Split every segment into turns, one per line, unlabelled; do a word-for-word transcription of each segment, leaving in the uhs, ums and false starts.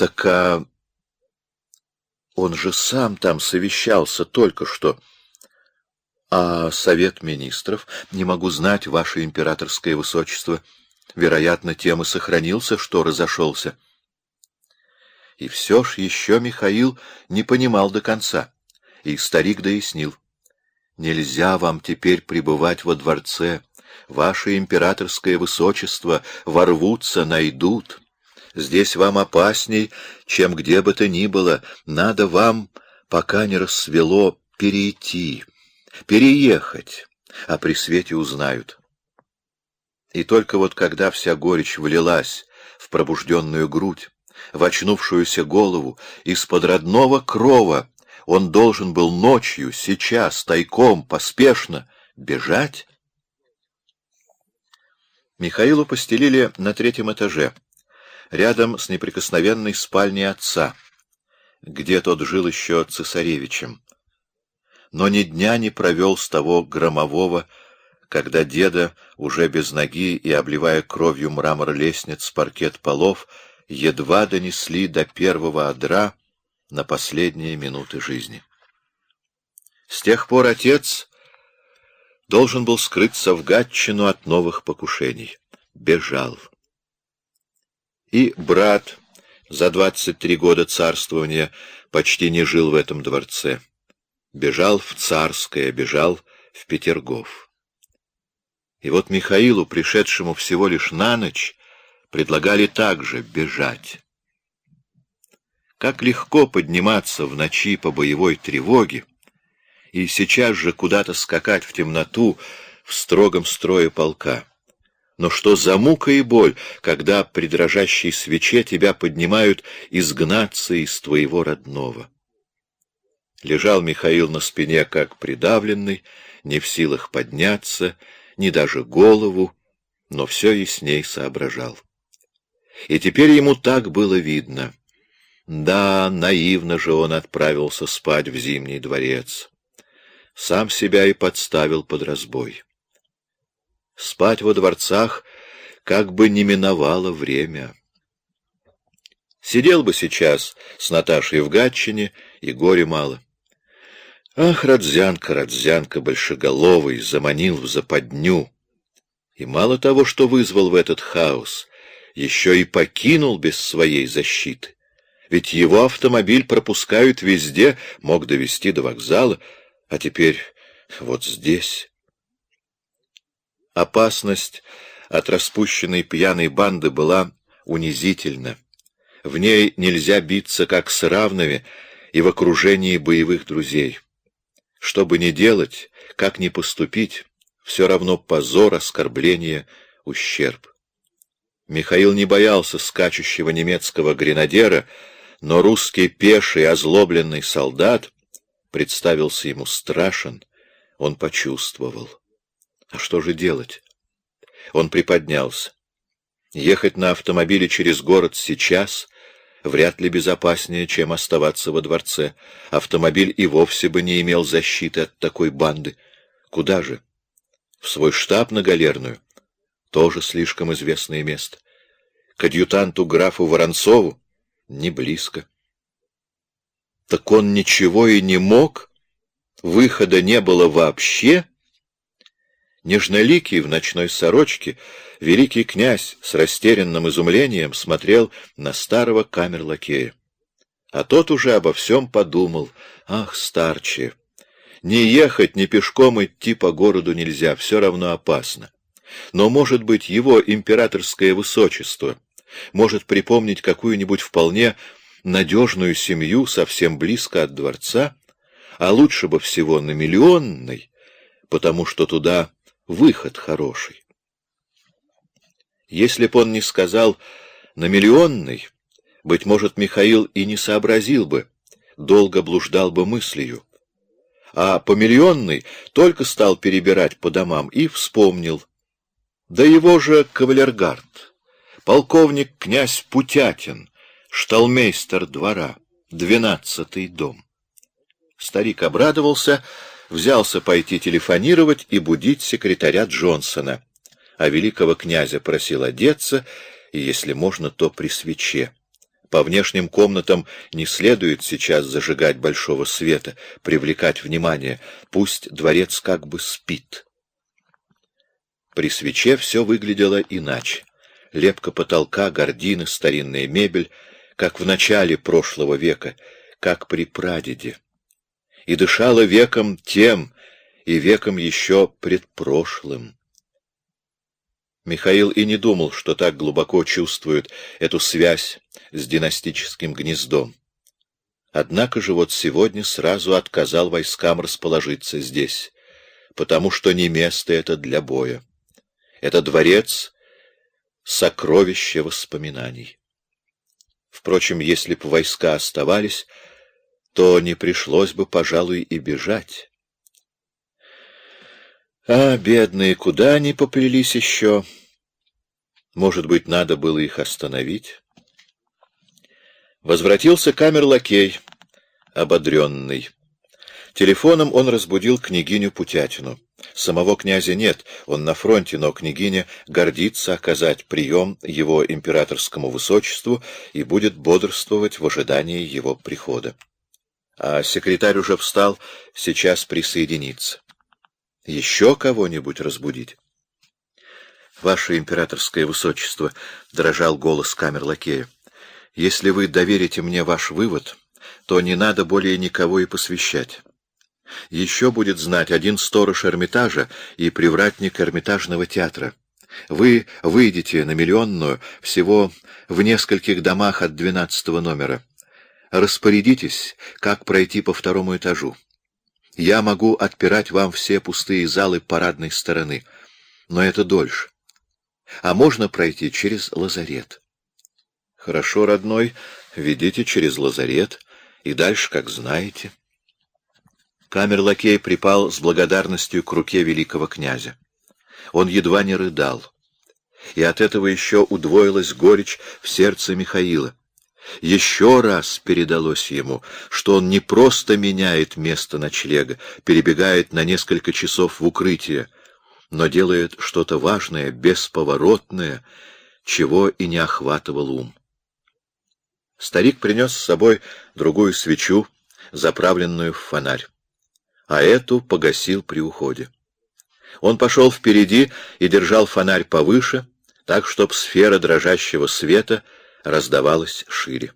Так а он же сам там совещался только что. А совет министров? Не могу знать, ваше императорское высочество. Вероятно, тем и сохранился, что разошелся. И все ж еще Михаил не понимал до конца, и старик дояснил. Нельзя вам теперь пребывать во дворце. Ваше императорское высочество ворвутся, найдут. Здесь вам опасней, чем где бы то ни было. Надо вам, пока не рассвело, перейти, переехать, а при свете узнают. И только вот когда вся горечь влилась в пробужденную грудь, в очнувшуюся голову, из-под родного крова, он должен был ночью, сейчас, тайком, поспешно бежать. Михаилу постелили на третьем этаже, рядом с неприкосновенной спальней отца, где тот жил еще цесаревичем. Но ни дня не провел с того громового, когда деда, уже без ноги и обливая кровью мрамор лестниц, паркет полов, едва донесли до первого одра на последние минуты жизни. С тех пор отец должен был скрыться в Гатчину от новых покушений. Бежал. И брат за двадцать три года царствования почти не жил в этом дворце. Бежал в Царское, бежал в Петергоф. И вот Михаилу, пришедшему всего лишь на ночь, предлагали также бежать. Как легко подниматься в ночи по боевой тревоге и сейчас же куда-то скакать в темноту в строгом строе полка. Но что за мука и боль, когда при дрожащей свече тебя поднимают изгнаться из твоего родного. Лежал Михаил на спине, как придавленный, не в силах подняться, ни даже голову, но все ясней соображал. И теперь ему так было видно. Да, наивно же он отправился спать в Зимний дворец. Сам себя и подставил под разбой. Спать во дворцах как бы не миновало время. Сидел бы сейчас с Наташей в Гатчине, и горе мало. Ах, Родзянко, Родзянко большеголовый, заманил в западню. И мало того, что вызвал в этот хаос, еще и покинул без своей защиты. Ведь его автомобиль пропускают везде, мог довезти до вокзала, а теперь вот здесь. Опасность от распущенной пьяной банды была унизительна. В ней нельзя биться как с равными и в окружении боевых друзей. Что бы ни делать, как ни поступить, все равно позор, оскорбление, ущерб. Михаил не боялся скачущего немецкого гренадера, но русский пеший озлобленный солдат представился ему страшен, он почувствовал. А что же делать? Он приподнялся. Ехать на автомобиле через город сейчас вряд ли безопаснее, чем оставаться во дворце. Автомобиль и вовсе бы не имел защиты от такой банды. Куда же? В свой штаб на Галерную? Тоже слишком известное место. К адъютанту графу Воронцову? Не близко. Так он ничего и не мог? Выхода не было вообще? Нежноликий в ночной сорочке, великий князь с растерянным изумлением смотрел на старого камерлакея. А тот уже обо всем подумал. Ах, старче! Ни ехать, ни пешком идти по городу нельзя, все равно опасно. Но, может быть, его императорское высочество может припомнить какую-нибудь вполне надежную семью совсем близко от дворца, а лучше бы всего на Миллионной, потому что туда выход хороший. Если б он не сказал «на Миллионной», быть может, Михаил и не сообразил бы, долго блуждал бы мыслью. А по Миллионной только стал перебирать по домам и вспомнил. Да его же кавалергард, полковник князь Путятин, шталмейстер двора, двенадцатый дом. Старик обрадовался, взялся пойти телефонировать и будить секретаря Джонсона, а великого князя просил одеться, и, если можно, то при свече. По внешним комнатам не следует сейчас зажигать большого света, привлекать внимание. Пусть дворец как бы спит. При свече все выглядело иначе. Лепка потолка, гардины, старинная мебель, как в начале прошлого века, как при прадеде. И дышала веком тем, и веком еще предпрошлым. Михаил и не думал, что так глубоко чувствует эту связь с династическим гнездом. Однако же вот сегодня сразу отказал войскам расположиться здесь, потому что не место это для боя. Это дворец — сокровище воспоминаний. Впрочем, если бы войска оставались, то не пришлось бы, пожалуй, и бежать. А, бедные, куда они поплелись еще? Может быть, надо было их остановить? Возвратился камер-лакей, ободренный. Телефоном он разбудил княгиню Путятину. Самого князя нет, он на фронте, но княгиня гордится оказать прием его императорскому высочеству и будет бодрствовать в ожидании его прихода. А секретарь уже встал, сейчас присоединится. Еще кого-нибудь разбудить? Ваше императорское высочество, — дрожал голос камер-лакея, — если вы доверите мне ваш вывод, то не надо более никого и посвящать. Еще будет знать один сторож Эрмитажа и привратник Эрмитажного театра. Вы выйдете на Миллионную всего в нескольких домах от двенадцатого номера. Распорядитесь, как пройти по второму этажу. Я могу отпирать вам все пустые залы парадной стороны, но это дольше. А можно пройти через лазарет. Хорошо, родной, ведите через лазарет и дальше, как знаете. Камер-лакей припал с благодарностью к руке великого князя. Он едва не рыдал. И от этого еще удвоилась горечь в сердце Михаила. Еще раз передалось ему, что он не просто меняет место ночлега, перебегает на несколько часов в укрытие, но делает что-то важное, бесповоротное, чего и не охватывал ум. Старик принес с собой другую свечу, заправленную в фонарь, а эту погасил при уходе. Он пошел впереди и держал фонарь повыше, так, чтоб сфера дрожащего света раздавалась шире.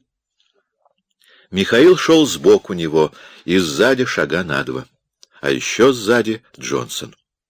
Михаил шел сбоку него и сзади шага на два, а еще сзади Джонсон.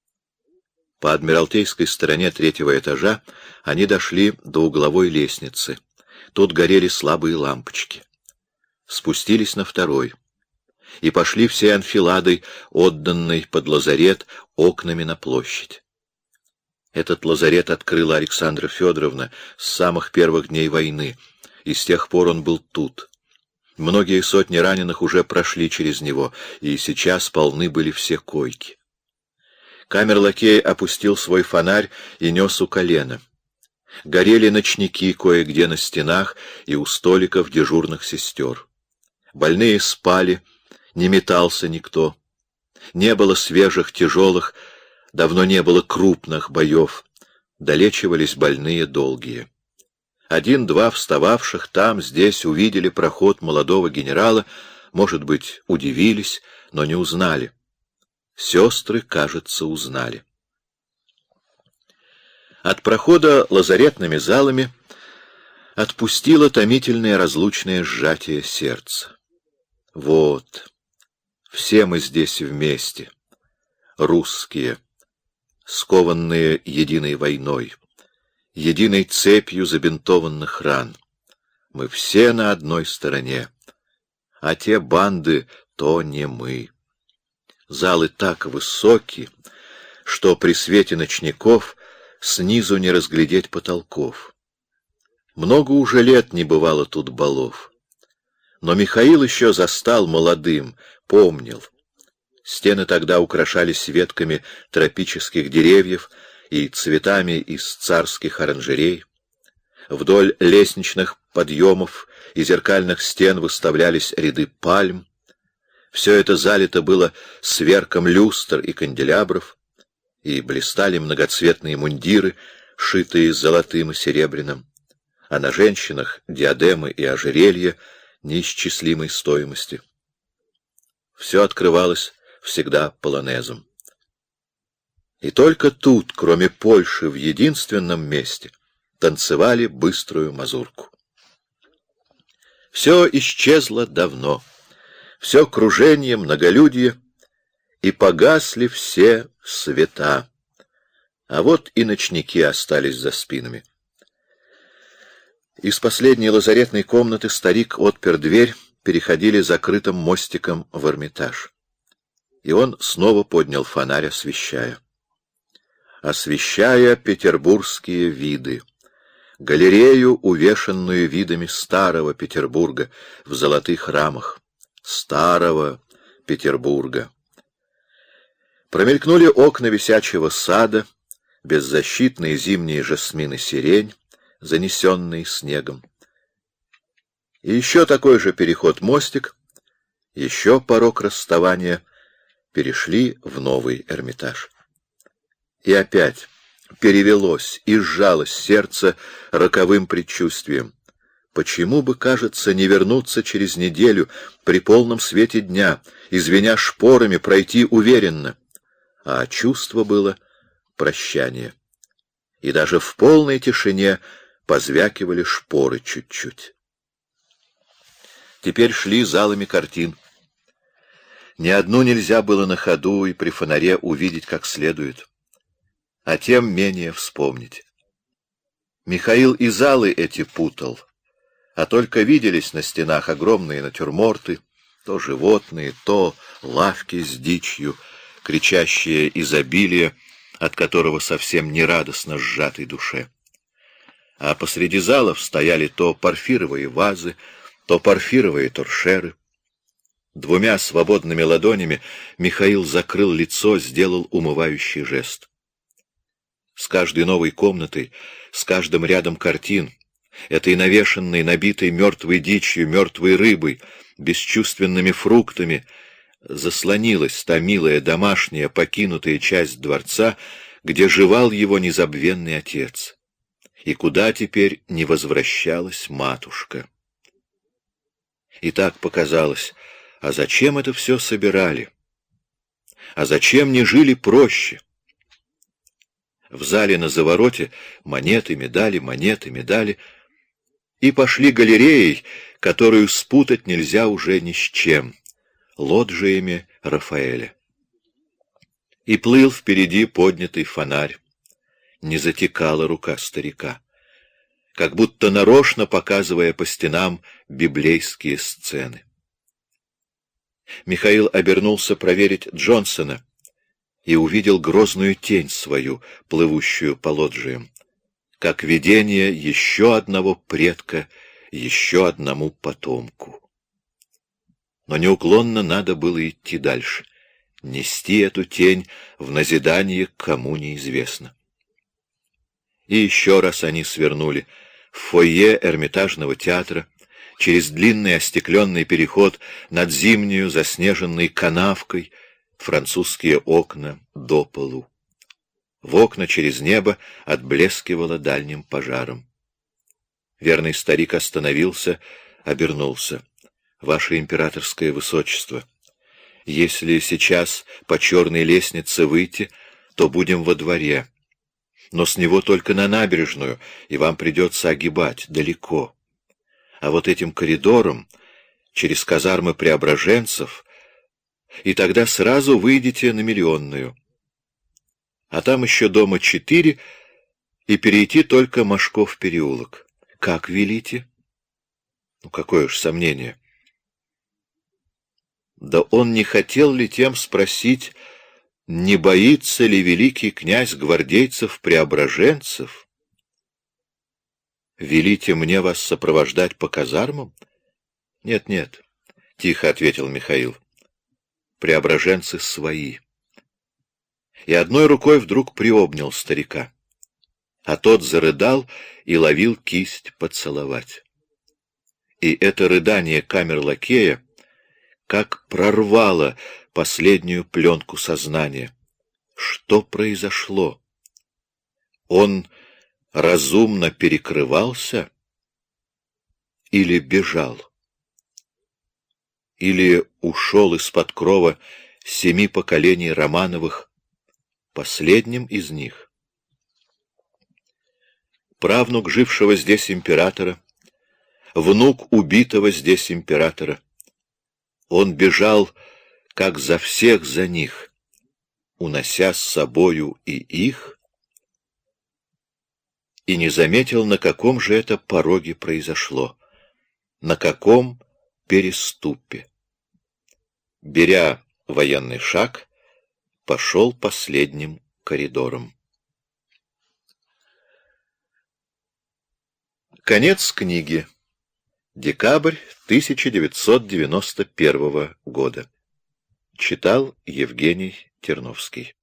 По адмиралтейской стороне третьего этажа они дошли до угловой лестницы. Тут горели слабые лампочки. Спустились на второй и пошли всей анфиладой, отданной под лазарет, окнами на площадь. Этот лазарет открыла Александра Федоровна с самых первых дней войны, и с тех пор он был тут. Многие сотни раненых уже прошли через него, и сейчас полны были все койки. Камер-лакей опустил свой фонарь и нес у колена. Горели ночники кое-где на стенах и у столиков дежурных сестер. Больные спали, не метался никто. Не было свежих, тяжелых, давно не было крупных боев. Долечивались больные долгие. Один-два встававших там, здесь увидели проход молодого генерала, может быть, удивились, но не узнали. Сестры, кажется, узнали. От прохода лазаретными залами отпустило томительное разлучное сжатие сердца. Вот, все мы здесь вместе, русские, скованные единой войной, единой цепью забинтованных ран. Мы все на одной стороне, а те банды — то не мы. Залы так высоки, что при свете ночников снизу не разглядеть потолков. Много уже лет не бывало тут балов. Но Михаил еще застал молодым, помнил. Стены тогда украшались ветками тропических деревьев и цветами из царских оранжерей. Вдоль лестничных подъемов и зеркальных стен выставлялись ряды пальм. Все это залито было сверком люстр и канделябров, и блистали многоцветные мундиры, шитые золотым и серебряным. а на женщинах диадемы и ожерелья неисчислимой стоимости. Все открывалось всегда полонезом. И только тут, кроме Польши, в единственном месте, танцевали быструю мазурку. Все исчезло давно, все кружение, многолюдье, и погасли все света, а вот и ночники остались за спинами. Из последней лазаретной комнаты старик отпер дверь, переходили закрытым мостиком в Эрмитаж. И он снова поднял фонарь, освещая. Освещая петербургские виды, галерею, увешанную видами старого Петербурга в золотых рамах, старого Петербурга. Промелькнули окна висячего сада, беззащитные зимние жасмины сирень, занесенные снегом. И еще такой же переход-мостик, еще порог расставания, перешли в новый Эрмитаж. И опять перевелось и сжалось сердце роковым предчувствием. Почему бы, кажется, не вернуться через неделю при полном свете дня, и, звеня шпорами, пройти уверенно? А чувство было прощание. И даже в полной тишине позвякивали шпоры чуть-чуть. Теперь шли залами картин. Ни одну нельзя было на ходу и при фонаре увидеть как следует, а тем менее вспомнить. Михаил и залы эти путал, а только виделись на стенах огромные натюрморты, то животные, то лавки с дичью, кричащее изобилие, от которого совсем не радостно сжатой душе. А посреди залов стояли то порфировые вазы, то порфировые торшеры. Двумя свободными ладонями Михаил закрыл лицо, сделал умывающий жест. С каждой новой комнатой, с каждым рядом картин, этой навешанной, набитой мертвой дичью, мертвой рыбой, бесчувственными фруктами, заслонилась та милая домашняя покинутая часть дворца, где жевал его незабвенный отец, и куда теперь не возвращалась матушка. И так показалось, а зачем это все собирали? А зачем не жили проще? В зале на завороте монеты, медали, монеты, медали, и пошли галереей, которую спутать нельзя уже ни с чем, лоджиями Рафаэля. И плыл впереди поднятый фонарь, не затекала рука старика, как будто нарочно показывая по стенам библейские сцены. Михаил обернулся проверить Джонсона и увидел грозную тень свою, плывущую по лоджиям, как видение еще одного предка, еще одному потомку. Но неуклонно надо было идти дальше, нести эту тень в назидание кому неизвестно. И еще раз они свернули в фойе Эрмитажного театра, через длинный остекленный переход над зимнюю заснеженной канавкой, французские окна до полу. В окна через небо отблескивало дальним пожаром. Верный старик остановился, обернулся. «Ваше императорское высочество, если сейчас по черной лестнице выйти, то будем во дворе, но с него только на набережную, и вам придется огибать далеко. А вот этим коридором, через казармы преображенцев, и тогда сразу выйдете на Миллионную. А там еще дома четыре, и перейти только Мошков переулок. Как велите?» Ну, какое уж сомнение. Да он не хотел ли тем спросить, не боится ли великий князь гвардейцев-преображенцев? «Велите мне вас сопровождать по казармам?» «Нет, нет», — тихо ответил Михаил. «Преображенцы свои». И одной рукой вдруг приобнял старика, а тот зарыдал и ловил кисть поцеловать. И это рыдание камер-лакея как прорвало последнюю пленку сознания. Что произошло? Он разумно перекрывался или бежал, или ушел из-под крова семи поколений Романовых, последним из них. Правнук жившего здесь императора, внук убитого здесь императора, он бежал, как за всех за них, унося с собою и их, и не заметил, на каком же это пороге произошло, на каком переступе. Беря военный шаг, пошел последним коридором. Конец книги. Декабрь тысяча девятьсот девяносто первого года. Читал Евгений Терновский.